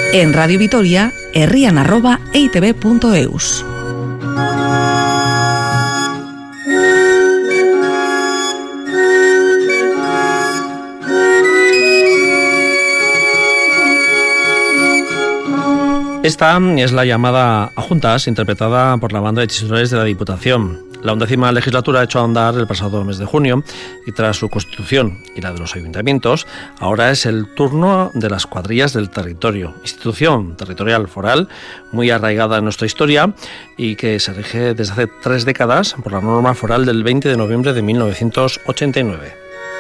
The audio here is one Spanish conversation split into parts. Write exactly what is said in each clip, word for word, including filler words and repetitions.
En Radio Vitoria, herrian arroba eitb punto eus. Esta es la llamada a juntas interpretada por la banda de chistores de la Diputación. La undécima legislatura ha hecho andar el pasado mes de junio y tras su constitución y la de los ayuntamientos, ahora es el turno de las cuadrillas del territorio, institución territorial foral muy arraigada en nuestra historia y que se rige desde hace tres décadas por la norma foral del veinte de noviembre de mil novecientos ochenta y nueve.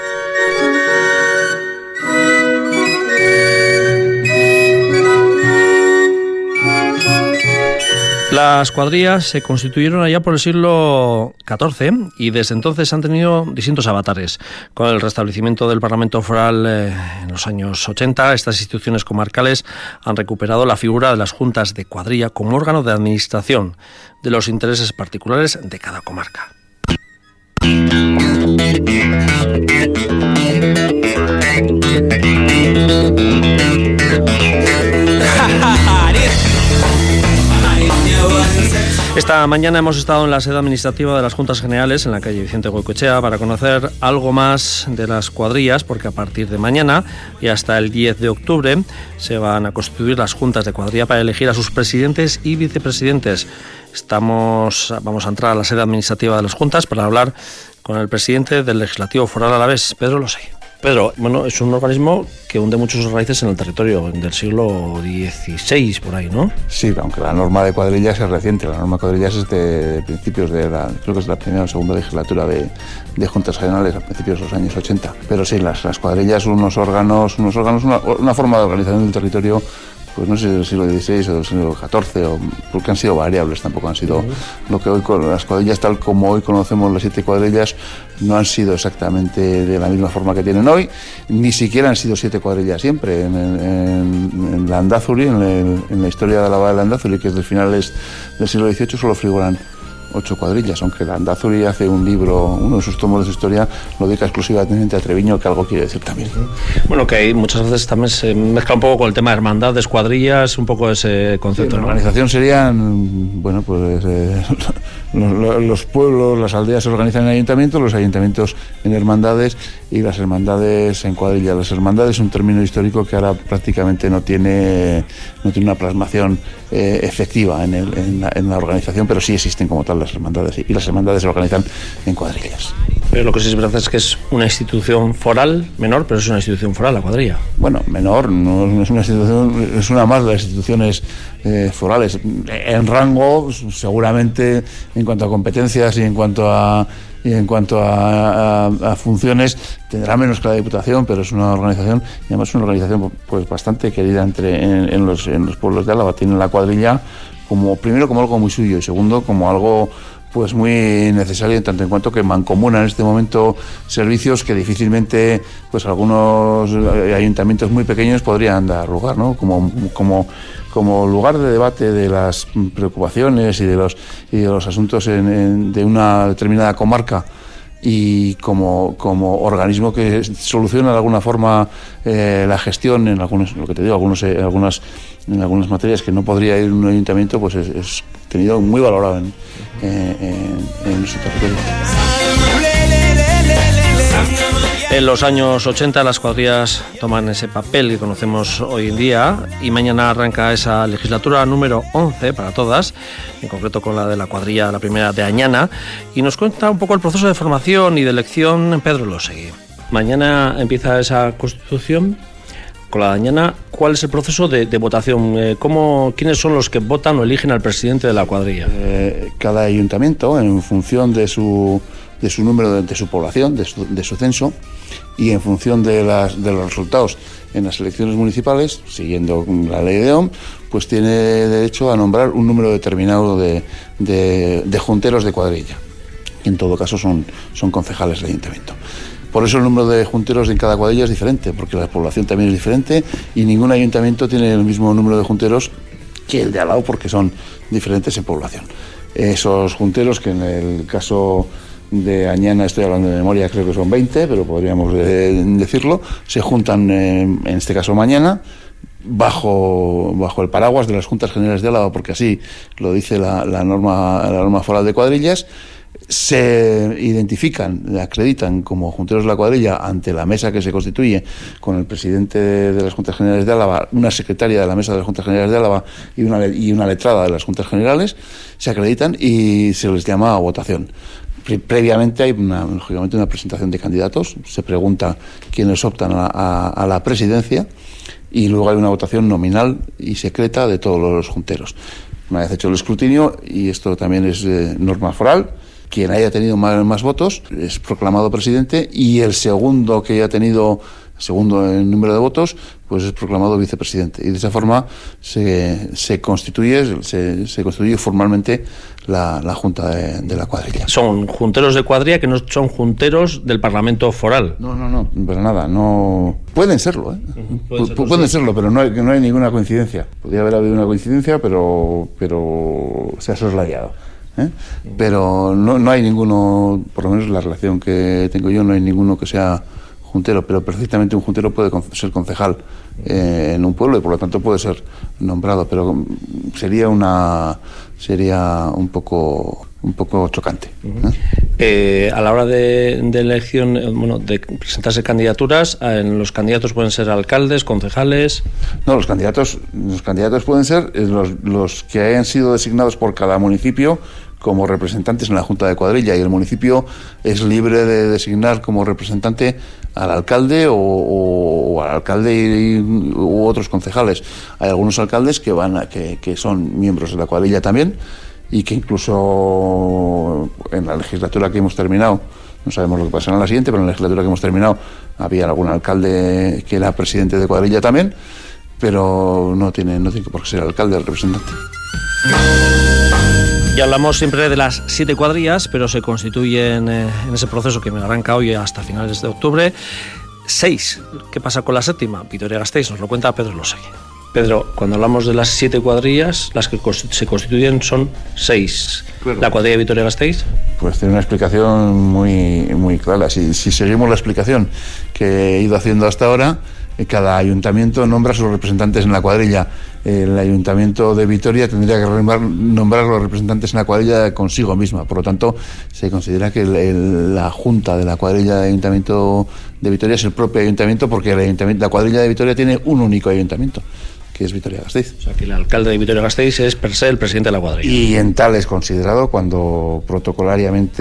Las cuadrillas se constituyeron allá por el siglo catorce y desde entonces han tenido distintos avatares. Con el restablecimiento del Parlamento Foral eh, en los años ochenta, estas instituciones comarcales han recuperado la figura de las juntas de cuadrilla como órgano de administración de los intereses particulares de cada comarca. Esta mañana hemos estado en la sede administrativa de las Juntas Generales en la calle Vicente Goicoechea para conocer algo más de las cuadrillas, porque a partir de mañana y hasta el diez de octubre se van a constituir las juntas de cuadrilla para elegir a sus presidentes y vicepresidentes. Estamos, vamos a entrar a la sede administrativa de las juntas para hablar con el presidente del Legislativo Foral Alavés, Pedro Losegui. Pedro, bueno, es un organismo que hunde muchas raíces en el territorio del siglo dieciséis, por ahí, ¿no? Sí, aunque la norma de cuadrillas es reciente. La norma de cuadrillas es de principios de la, creo que es de la primera o segunda legislatura de, de Juntas Generales, a principios de los años ochenta. Pero sí, las, las cuadrillas son unos órganos, unos órganos una, una forma de organización del territorio, pues no sé si del siglo dieciséis o del siglo catorce, o, porque han sido variables, tampoco han sido uh-huh. lo que hoy con las cuadrillas, tal como hoy conocemos las siete cuadrillas, no han sido exactamente de la misma forma que tienen hoy, ni siquiera han sido siete cuadrillas siempre. En, en, en Landázuri, en, el, en la historia de la Valla de Landázuri, que es de finales del siglo dieciocho, solo figuran ocho cuadrillas, aunque Landázuri hace un libro, uno de sus tomos de su historia, lo dedica exclusivamente a Treviño, que algo quiere decir también. Bueno, que hay muchas veces también se mezcla un poco con el tema de hermandades, cuadrillas, un poco ese concepto. Sí, ¿no? La organización serían, bueno, pues eh, los, los pueblos, las aldeas se organizan en ayuntamientos, los ayuntamientos en hermandades y las hermandades en cuadrillas. Las hermandades es un término histórico que ahora prácticamente no tiene, no tiene una plasmación eh, efectiva en, el, en, la, en la organización, pero sí existen como tal las hermandades, y las hermandades se organizan en cuadrillas. Pero lo que sí es verdad es que es una institución foral menor, pero es una institución foral la cuadrilla. Bueno, menor, no es una institución, es una más de las instituciones eh, forales. En rango, seguramente, en cuanto a competencias y en cuanto a y en cuanto a, a, a funciones, tendrá menos que la Diputación, pero es una organización, y además es una organización pues bastante querida entre en, en los en los pueblos de Álava. Tienen la cuadrilla como, primero, como algo muy suyo, y segundo, como algo pues muy necesario, en tanto en cuanto que mancomunan en este momento servicios que difícilmente pues algunos ayuntamientos muy pequeños podrían dar lugar, ¿no? Como, como, como lugar de debate de las preocupaciones y de los, y de los asuntos en, en, de una determinada comarca, y como, como organismo que soluciona de alguna forma eh, la gestión en algunos, lo que te digo, algunos, eh, algunas, en algunas materias que no podría ir un ayuntamiento, pues es, es tenido muy valorado en, eh, en, en nuestro territorio. En los años ochenta las cuadrillas toman ese papel que conocemos hoy en día, y mañana arranca esa legislatura número once para todas, en concreto con la de la cuadrilla, la primera de Añana, y nos cuenta un poco el proceso de formación y de elección Pedro Losegui. Mañana empieza esa constitución con la de Añana. ¿Cuál es el proceso de, de votación? ¿Cómo, ¿Quiénes son los que votan o eligen al presidente de la cuadrilla? Eh, cada ayuntamiento, en función de su de su número, de, de su población, de su, de su censo, y en función de, las, de los resultados en las elecciones municipales, siguiendo la ley de O M, pues tiene derecho a nombrar un número determinado de, de, de junteros de cuadrilla, que en todo caso son, son concejales del ayuntamiento. Por eso el número de junteros en cada cuadrilla es diferente, porque la población también es diferente, y ningún ayuntamiento tiene el mismo número de junteros que el de al lado, porque son diferentes en población. Esos junteros, que en el caso de Añana, estoy hablando de memoria, creo que son veinte, pero podríamos eh, decirlo, se juntan eh, en este caso mañana, bajo, bajo el paraguas de las Juntas Generales de Álava, porque así lo dice la, la norma, la norma foral de cuadrillas. Se identifican, acreditan como junteros de la cuadrilla ante la mesa que se constituye con el presidente de las Juntas Generales de Álava, una secretaria de la mesa de las Juntas Generales de Álava y una, y una letrada de las Juntas Generales, se acreditan y se les llama a votación. Pre previamente hay una, lógicamente una presentación de candidatos, se pregunta quiénes optan a, a, a la presidencia y luego hay una votación nominal y secreta de todos los junteros. Una vez hecho el escrutinio, y esto también es eh, norma foral, quien haya tenido más, más votos es proclamado presidente y el segundo que haya tenido, segundo en número de votos, pues es proclamado vicepresidente. Y de esa forma se, se constituye se, se constituye formalmente la, la Junta de, de la cuadrilla. Son junteros de cuadrilla que no son junteros del Parlamento foral. No, no, no, para nada. No pueden serlo, ¿eh? Uh-huh. Pueden, serlo, pueden sí. serlo, pero no hay, no hay ninguna coincidencia. Podría haber habido una coincidencia, pero, pero se ha soslayado. ¿Eh? Pero no, no hay ninguno, por lo menos la relación que tengo yo, no hay ninguno que sea juntero, pero perfectamente un juntero puede ser concejal eh, en un pueblo y por lo tanto puede ser nombrado, pero sería una sería un poco un poco chocante. Uh-huh. ¿eh? Eh, a la hora de, de elección, bueno, de presentarse candidaturas, en los candidatos pueden ser alcaldes, concejales. No, los candidatos los candidatos pueden ser los, los que hayan sido designados por cada municipio como representantes en la Junta de Cuadrilla, y el municipio es libre de designar como representante al alcalde o, o, o al alcalde y, y, u otros concejales. Hay algunos alcaldes que van a, que, que son miembros de la cuadrilla también y que incluso en la legislatura que hemos terminado, no sabemos lo que pasará en la siguiente, pero en la legislatura que hemos terminado había algún alcalde que era presidente de cuadrilla también, pero no tiene, no tiene por qué ser alcalde el representante. Ya hablamos siempre de las siete cuadrillas, pero se constituyen eh, en ese proceso que me arranca hoy hasta finales de octubre seis. ¿Qué pasa con la séptima? Vitoria-Gasteiz, nos lo cuenta Pedro Losegui. Pedro, cuando hablamos de las siete cuadrillas, las que se constituyen son seis. Claro. ¿La cuadrilla de Vitoria-Gasteiz? Pues tiene una explicación muy, muy clara. Si, si seguimos la explicación que he ido haciendo hasta ahora, cada ayuntamiento nombra a sus representantes en la cuadrilla. El ayuntamiento de Vitoria tendría que nombrar a los representantes en la cuadrilla consigo misma. Por lo tanto, se considera que el, el, la junta de la cuadrilla de ayuntamiento de Vitoria es el propio ayuntamiento, porque el ayuntamiento, la cuadrilla de Vitoria tiene un único ayuntamiento, que es Vitoria-Gasteiz. O sea, que el alcalde de Vitoria-Gasteiz es per se el presidente de la cuadrilla. Y en tal es considerado cuando protocolariamente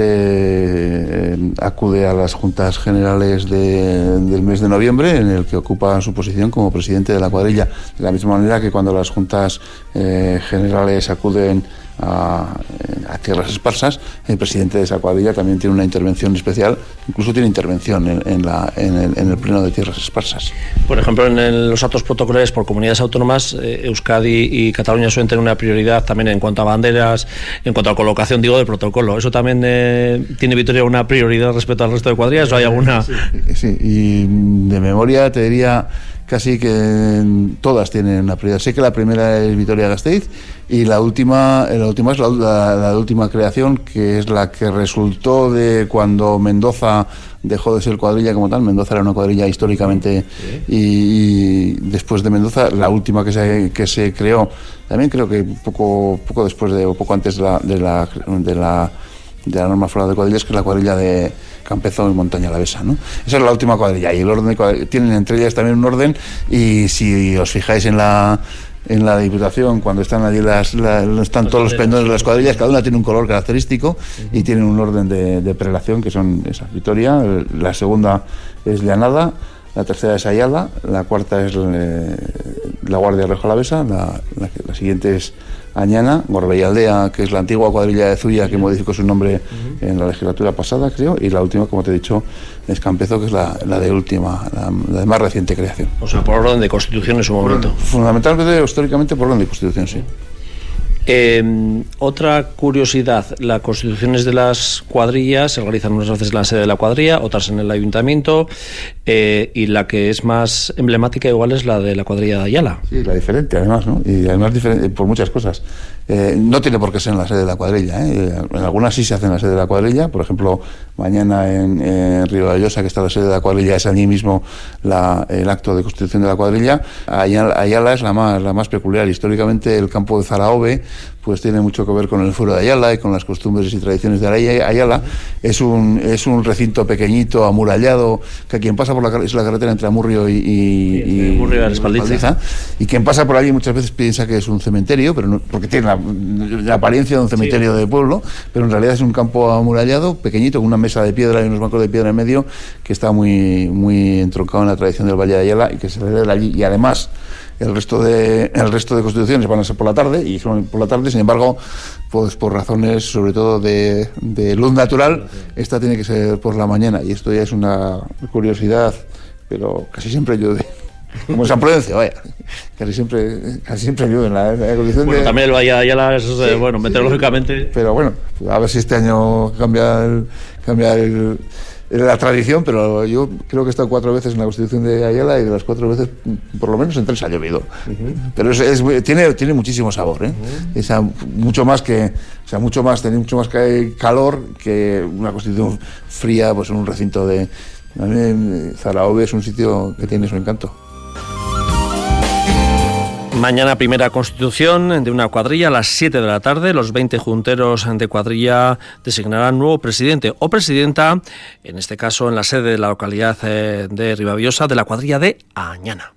eh, acude a las juntas generales de, del mes de noviembre, en el que ocupa su posición como presidente de la cuadrilla. De la misma manera que cuando las juntas eh, generales acuden a, a tierras esparsas, el presidente de esa cuadrilla también tiene una intervención especial, incluso tiene intervención en, en, la, en, el, en el pleno de tierras esparsas. Por ejemplo, en el, los actos protocolares por comunidades autónomas, eh, Euskadi y Cataluña suelen tener una prioridad también en cuanto a banderas, en cuanto a colocación, digo, del protocolo. ¿Eso también eh, tiene Vitoria una prioridad respecto al resto de cuadrillas o hay alguna? Sí, sí, y de memoria te diría casi que todas tienen una prioridad. Sé que la primera es Vitoria-Gasteiz y la última, la última es la, la, la última creación, que es la que resultó de cuando Mendoza dejó de ser cuadrilla como tal. Mendoza era una cuadrilla históricamente, ¿sí? y, y después de Mendoza la última que se, que se creó, también creo que poco, poco después de, o poco antes de la, de la, de la, de la norma foral de cuadrillas, que es la cuadrilla de Campezo y Montaña Alavesa, ¿no? Esa es la última cuadrilla, y el orden de, tienen entre ellas también un orden, y si os fijáis en la en la Diputación, cuando están allí las, las están todos los pendones de las cuadrillas, cada una tiene un color característico y tienen un orden de, de prelación, que son esa: Vitoria, la segunda es Llanada, la tercera es Ayala, la cuarta es eh, la Guardia Rioja Alavesa, la, la, la siguiente es Añana, Gorbeialdea, que es la antigua cuadrilla de Zuya, que modificó su nombre uh-huh. en la legislatura pasada, creo, y la última, como te he dicho, es Campezo, que es la, la de última, la, la de más reciente creación. O sea, por orden de constitución en su momento. Fundamentalmente, históricamente, por orden de constitución, sí. Eh, otra curiosidad, las constituciones de las cuadrillas se realizan unas veces en la sede de la cuadrilla, otras en el ayuntamiento, eh, y la que es más emblemática igual es la de la cuadrilla de Ayala. Sí, la diferente además, ¿no? Y además diferente por muchas cosas. Eh, no tiene por qué ser en la sede de la cuadrilla, ¿eh? En algunas sí se hace en la sede de la cuadrilla, por ejemplo, mañana en, en Ribavallosa, que está la sede de la cuadrilla, es allí mismo la, el acto de constitución de la cuadrilla. Ayala, Ayala es la más, la más peculiar. Históricamente el campo de Zaraove pues tiene mucho que ver con el fuero de Ayala y con las costumbres y tradiciones de Ayala. Es un, es un recinto pequeñito, amurallado, que quien pasa por la, es la carretera entre Amurrio y, y, y, y Amurrio y la Espaldiza, y quien pasa por allí muchas veces piensa que es un cementerio, pero no, porque tiene la, la apariencia de un cementerio sí. de pueblo, pero en realidad es un campo amurallado, pequeñito, con una mesa de piedra y unos bancos de piedra en medio, que está muy, muy entroncado en la tradición del Valle de Ayala y que se celebra allí. Y además el resto de el resto de constituciones van a ser por la tarde, y son por la tarde. Sin embargo, pues por razones sobre todo de, de luz natural, esta tiene que ser por la mañana, y esto ya es una curiosidad, pero casi siempre llueve. Como en San Prudencio, vaya, casi siempre, casi siempre llueve en la, en la condición bueno, de... también el Valle de Ayala, eso es, sí, bueno, meteorológicamente... Sí, pero bueno, a ver si este año cambia el, cambia el, la tradición, pero yo creo que he estado cuatro veces en la Constitución de Ayala y de las cuatro veces, por lo menos en tres ha llovido. Uh-huh. Pero es, es, tiene, tiene muchísimo sabor, ¿eh? Uh-huh. Esa, mucho más que, o sea, mucho más, tiene mucho más que calor que una Constitución fría, pues en un recinto de... A mí Zaraove es un sitio que tiene su encanto. Mañana primera constitución de una cuadrilla a las siete de la tarde. Los veinte junteros de cuadrilla designarán nuevo presidente o presidenta, en este caso en la sede de la localidad de Ribavallosa, de la cuadrilla de Añana.